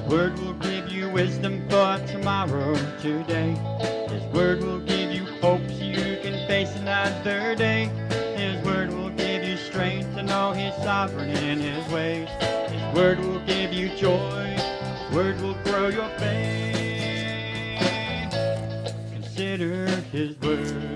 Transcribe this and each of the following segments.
Word will give you wisdom for tomorrow, today. His word will give you hope so you can face another day. His word will give you strength to know He's sovereign in His ways. His word will give you joy. His word will grow your faith. Consider His word.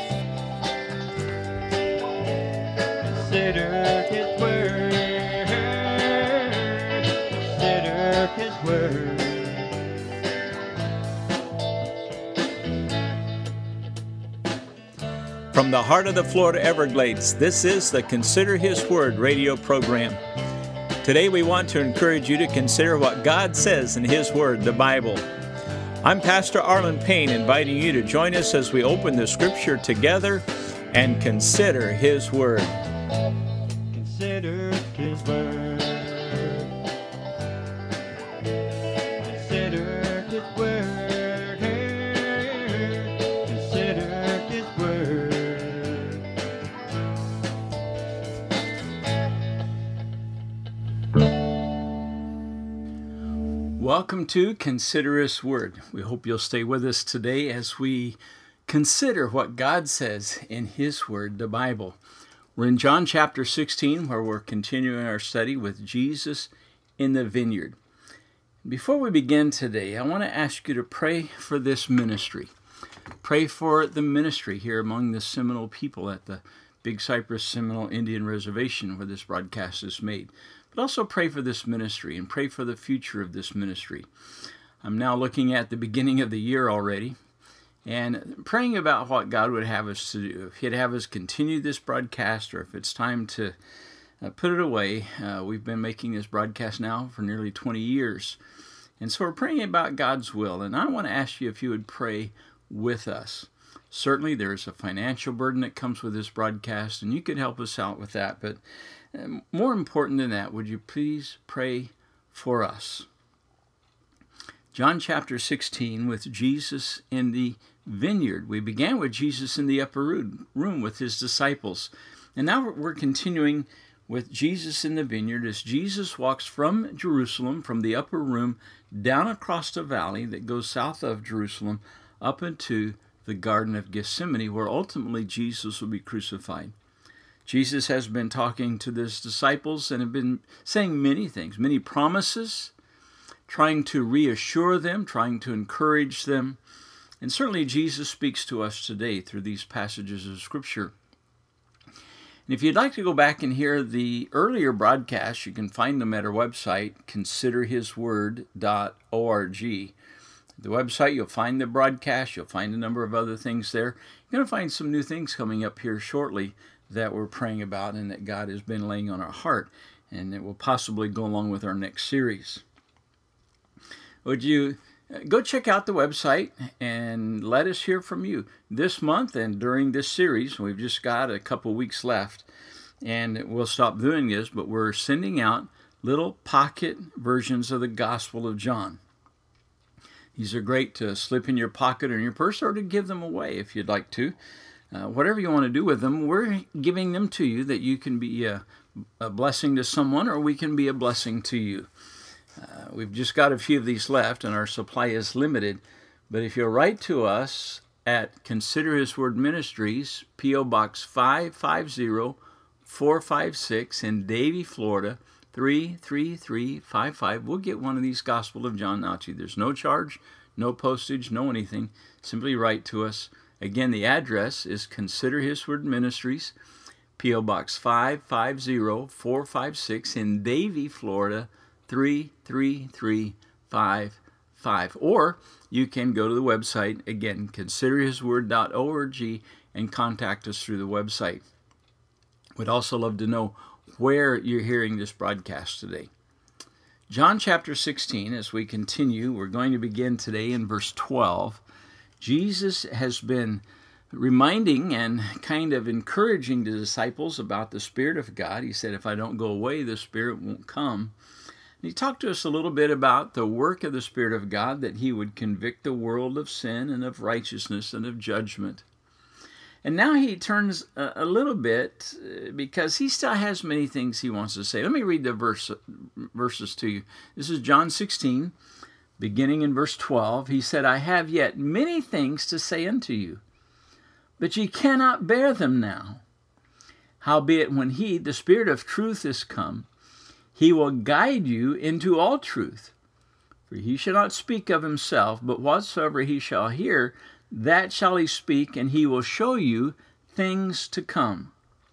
Consider His word. Consider His word. From the heart of the Florida Everglades, this is the Consider His Word radio program. Today we want to encourage you to consider what God says in His Word, the Bible. I'm Pastor Arlen Payne, inviting you to join us as we open the Scripture together and consider His Word. Consider His word. Consider His word. Consider His word. Welcome to Consider His Word. We hope you'll stay with us today as we consider what God says in His Word, the Bible. We're in John chapter 16, where we're continuing our study with Jesus in the vineyard. Before we begin today, I want to ask you to pray for this ministry. Pray for the ministry here among the Seminole people at the Big Cypress Seminole Indian Reservation where this broadcast is made. But also pray for this ministry and pray for the future of this ministry. I'm now looking at the beginning of the year already and praying about what God would have us to do. If He'd have us continue this broadcast or if it's time to put it away. We've been making this broadcast now for nearly 20 years. And so we're praying about God's will. And I want to ask you if you would pray with us. Certainly there's a financial burden that comes with this broadcast, and you could help us out with that. But more important than that, would you please pray for us? John chapter 16 with Jesus in the vineyard. We began with Jesus in the upper room with His disciples. And now we're continuing with Jesus in the vineyard as Jesus walks from Jerusalem, from the upper room, down across the valley that goes south of Jerusalem, up into the Garden of Gethsemane, where ultimately Jesus will be crucified. Jesus has been talking to His disciples and have been saying many things, many promises, trying to reassure them, trying to encourage them. And certainly Jesus speaks to us today through these passages of Scripture. And if you'd like to go back and hear the earlier broadcasts, you can find them at our website, considerhisword.org. The website, you'll find the broadcast, you'll find a number of other things there. You're going to find some new things coming up here shortly that we're praying about and that God has been laying on our heart, and it will possibly go along with our next series. Would you go check out the website and let us hear from you this month and during this series? We've just got a couple weeks left, and we'll stop doing this, but we're sending out little pocket versions of the Gospel of John. These are great to slip in your pocket or in your purse or to give them away if you'd like to. Whatever you want to do with them, we're giving them to you that you can be a blessing to someone or we can be a blessing to you. We've just got a few of these left and our supply is limited. But if you'll write to us at Consider His Word Ministries, P.O. Box 550456 in Davie, Florida, 33355. We'll get one of these Gospel of John out to you. There's no charge, no postage, no anything. Simply write to us. Again, the address is Consider His Word Ministries, P.O. Box 550456 in Davie, Florida, 33355. Or you can go to the website, again, considerhisword.org, and contact us through the website. We'd also love to know where you're hearing this broadcast today. John chapter 16, as we continue, we're going to begin today in verse 12. Jesus has been reminding and kind of encouraging the disciples about the Spirit of God. He said, if I don't go away, the Spirit won't come. And he talked to us a little bit about the work of the Spirit of God, that He would convict the world of sin and of righteousness and of judgment. And now he turns a little bit because he still has many things he wants to say. Let me read the verses to you. This is John 16, beginning in verse 12. He said, I have yet many things to say unto you, but ye cannot bear them now. Howbeit when he, the Spirit of truth, is come, he will guide you into all truth. For he shall not speak of himself, but whatsoever he shall hear, that shall he speak, and he will show you things to come.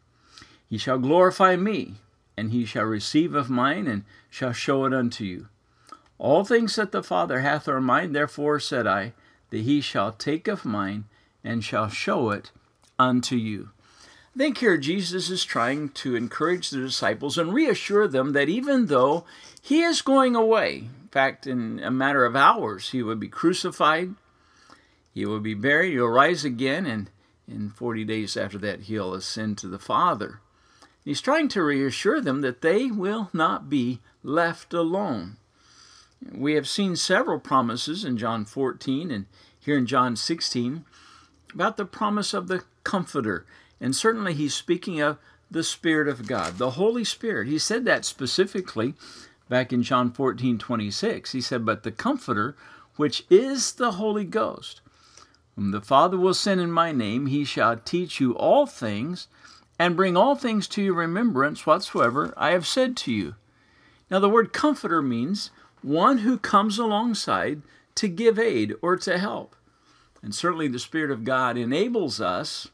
He shall glorify me, and he shall receive of mine, and shall show it unto you. All things that the Father hath are mine, therefore said I, that he shall take of mine, and shall show it unto you. I think here Jesus is trying to encourage the disciples and reassure them that even though he is going away, in fact, in a matter of hours, he would be crucified, he will be buried, he'll rise again, and in 40 days after that, he'll ascend to the Father. He's trying to reassure them that they will not be left alone. We have seen several promises in John 14 and here in John 16 about the promise of the Comforter. And certainly he's speaking of the Spirit of God, the Holy Spirit. He said that specifically back in John 14:26. He said, but the Comforter, which is the Holy Ghost, whom the Father will send in my name, he shall teach you all things, and bring all things to your remembrance whatsoever I have said to you. Now the word comforter means one who comes alongside to give aid or to help. And certainly the Spirit of God enables us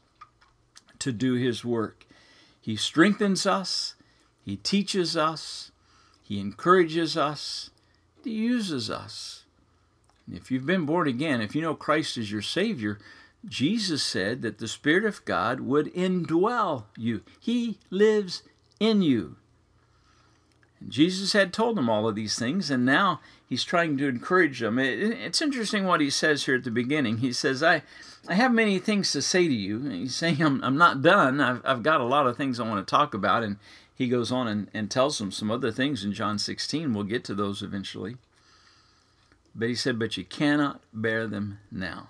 to do his work. He strengthens us, he teaches us, he encourages us, he uses us. If you've been born again, if you know Christ as your Savior, Jesus said that the Spirit of God would indwell you. He lives in you. And Jesus had told them all of these things, and now he's trying to encourage them. It's interesting what he says here at the beginning. He says, I have many things to say to you. And he's saying, I'm not done. I've got a lot of things I want to talk about. And he goes on and tells them some other things in John 16. We'll get to those eventually. But he said, but you cannot bear them now.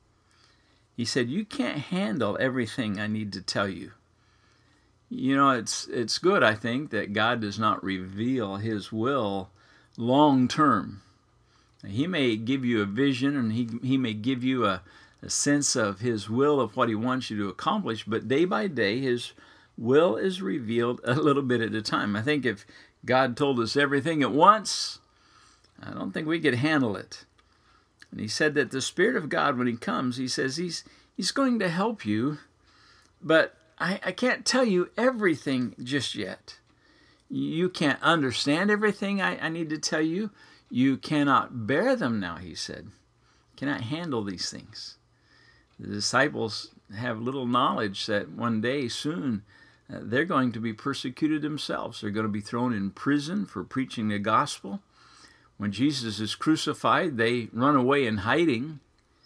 He said, you can't handle everything I need to tell you. You know, it's good, I think, that God does not reveal his will long term. He may give you a vision, and he may give you a sense of his will of what he wants you to accomplish, but day by day his will is revealed a little bit at a time. I think if God told us everything at once, I don't think we could handle it. And he said that the Spirit of God, when he comes, he says he's going to help you, but I can't tell you everything just yet. You can't understand everything I need to tell you. You cannot bear them now, he said. You cannot handle these things. The disciples have little knowledge that one day soon they're going to be persecuted themselves. They're going to be thrown in prison for preaching the gospel. When Jesus is crucified, they run away in hiding.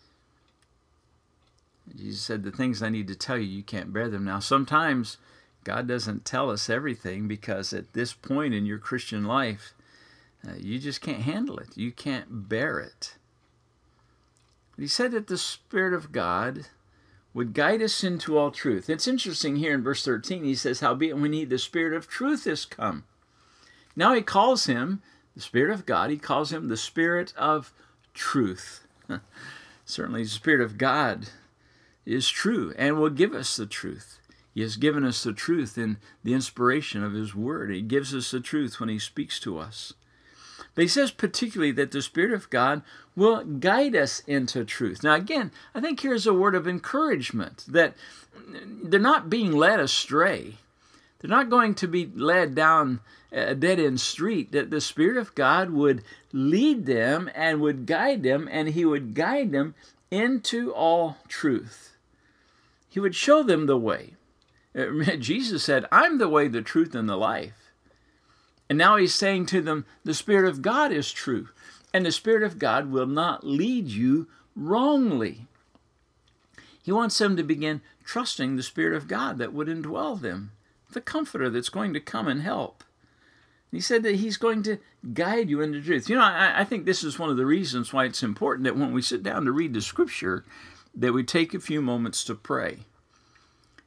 Jesus said, the things I need to tell you, you can't bear them now. Sometimes God doesn't tell us everything because at this point in your Christian life, you just can't handle it. You can't bear it. But he said that the Spirit of God would guide us into all truth. It's interesting here in verse 13, he says, howbeit when the Spirit of truth is come. Now he calls him the Spirit of God, he calls him the Spirit of truth. Certainly the Spirit of God is true and will give us the truth. He has given us the truth in the inspiration of his word. He gives us the truth when he speaks to us. But he says particularly that the Spirit of God will guide us into truth. Now again, I think here's a word of encouragement that they're not being led astray. They're not going to be led down a dead-end street. That the Spirit of God would lead them and would guide them, and he would guide them into all truth. He would show them the way. Jesus said, I'm the way, the truth, and the life. And now he's saying to them, the Spirit of God is true, and the Spirit of God will not lead you wrongly. He wants them to begin trusting the Spirit of God that would indwell them, the Comforter that's going to come and help. He said that he's going to guide you into truth. You know, I think this is one of the reasons why it's important that when we sit down to read the Scripture, that we take a few moments to pray.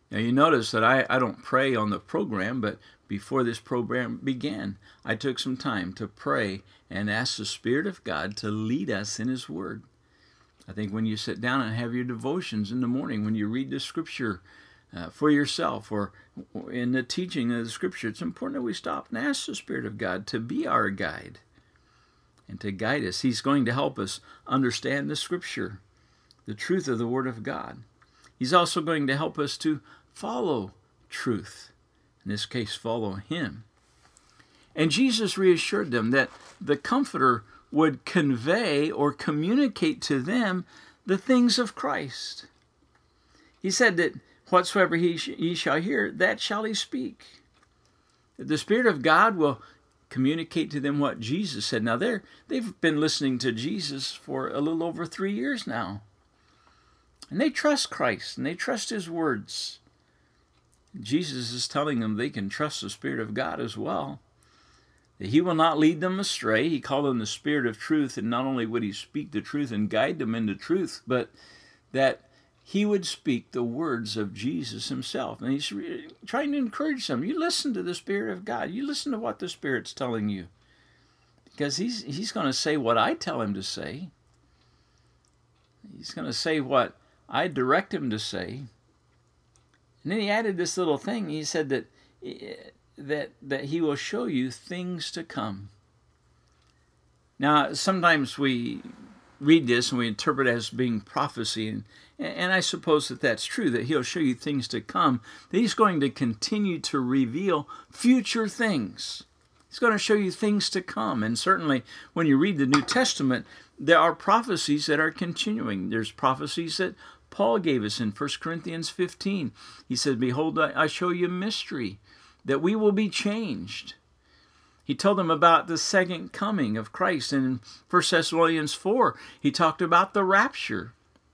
Now you notice that I don't pray on the program, but before this program began, I took some time to pray and ask the Spirit of God to lead us in His Word. I think when you sit down and have your devotions in the morning, when you read the Scripture for yourself or in the teaching of the Scripture, it's important that we stop and ask the Spirit of God to be our guide and to guide us. He's going to help us understand the Scripture, the truth of the Word of God. He's also going to help us to follow truth. In this case, follow Him. And Jesus reassured them that the Comforter would convey or communicate to them the things of Christ. He said that whatsoever ye shall hear, that shall He speak. The Spirit of God will communicate to them what Jesus said. Now, they've been listening to Jesus for a little over 3 years now. And they trust Christ, and they trust His words. Jesus is telling them they can trust the Spirit of God as well. That He will not lead them astray. He called Him the Spirit of truth, and not only would He speak the truth and guide them into truth, but that He would speak the words of Jesus Himself. And He's trying to encourage them. You listen to the Spirit of God. You listen to what the Spirit's telling you. Because He's going to say what I tell Him to say. He's going to say what I direct Him to say. And then He added this little thing. He said that He will show you things to come. Now, sometimes we read this and we interpret it as being prophecy, and I suppose that that's true, that He'll show you things to come, that He's going to continue to reveal future things. He's going to show you things to come, and certainly when you read the New Testament, there are prophecies that are continuing. There's prophecies that Paul gave us in 1 Corinthians 15. He said, behold, I show you a mystery, that we will be changed. He told them about the second coming of Christ. And in 1 Thessalonians 4, he talked about the rapture.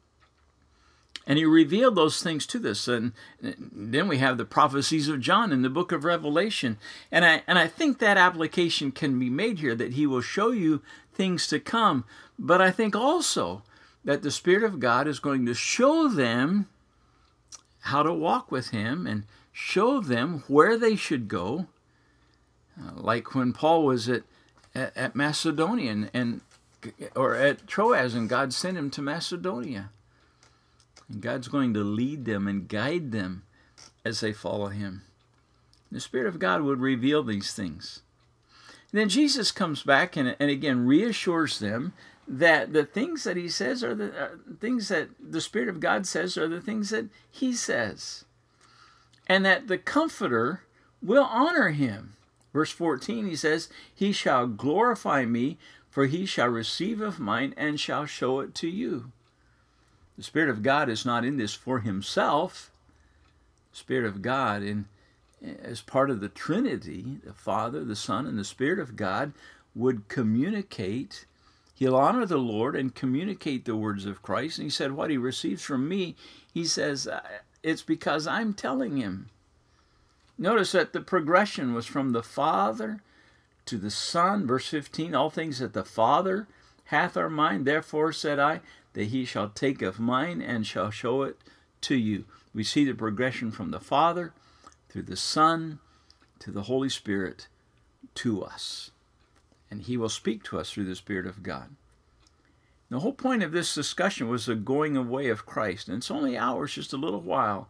And he revealed those things to us. And then we have the prophecies of John in the book of Revelation. And I think that application can be made here, that He will show you things to come. But I think also that the Spirit of God is going to show them how to walk with Him and show them where they should go. Like when Paul was at Macedonia or at Troas, and God sent him to Macedonia. And God's going to lead them and guide them as they follow Him. The Spirit of God would reveal these things. And then Jesus comes back and again reassures them that the things that He says are the things that the Spirit of God says are the things that He says. And that the Comforter will honor Him. Verse 14, He says, He shall glorify me, for He shall receive of mine and shall show it to you. The Spirit of God is not in this for Himself. The Spirit of God, as part of the Trinity, the Father, the Son, and the Spirit of God, would communicate. He'll honor the Lord and communicate the words of Christ. And He said, what He receives from me, He says, it's because I'm telling Him. Notice that the progression was from the Father to the Son. Verse 15, all things that the Father hath are mine. Therefore said I, that He shall take of mine and shall show it to you. We see the progression from the Father through the Son to the Holy Spirit to us. And He will speak to us through the Spirit of God. The whole point of this discussion was the going away of Christ. And it's only ours, just a little while,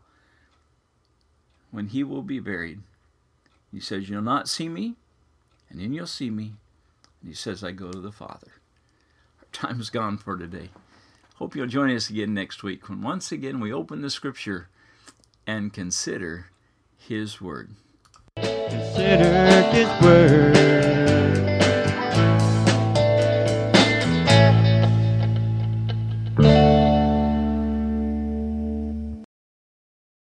when He will be buried. He says, you'll not see me, and then you'll see me. And He says, I go to the Father. Our time's gone for today. Hope you'll join us again next week, when once again we open the Scripture and consider His Word. Consider His Word.